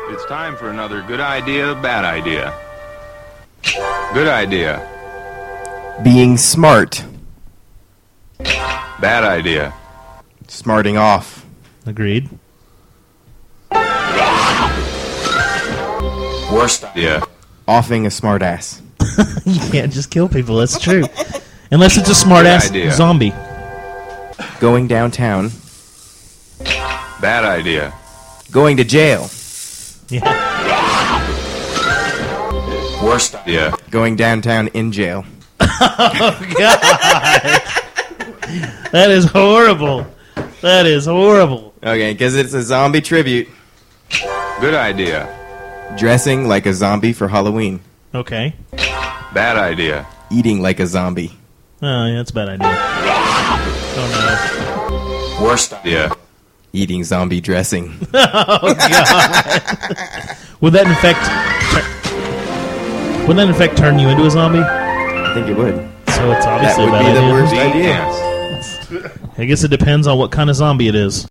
It's time for another good idea, bad idea. Good idea. Being smart. Bad idea. Smarting off. Agreed. Worst idea. Offing a smart ass. You can't just kill people, that's true. Unless it's a smart-ass idea. zombie. Going downtown. Bad idea. Going to jail. Yeah. Worst idea. Going downtown in jail. That is horrible. That is horrible. Okay, because it's a zombie tribute. Good idea. Dressing like a zombie for Halloween. Okay. Bad idea. Eating like a zombie. Oh, yeah, that's a bad idea. Oh, Worst idea. Eating zombie dressing. no. Oh, God. Would that in fact turn you into a zombie? I think it would. So it's That obviously would a be bad the idea. worst Be idea. ants. I guess it depends on what kind of zombie it is.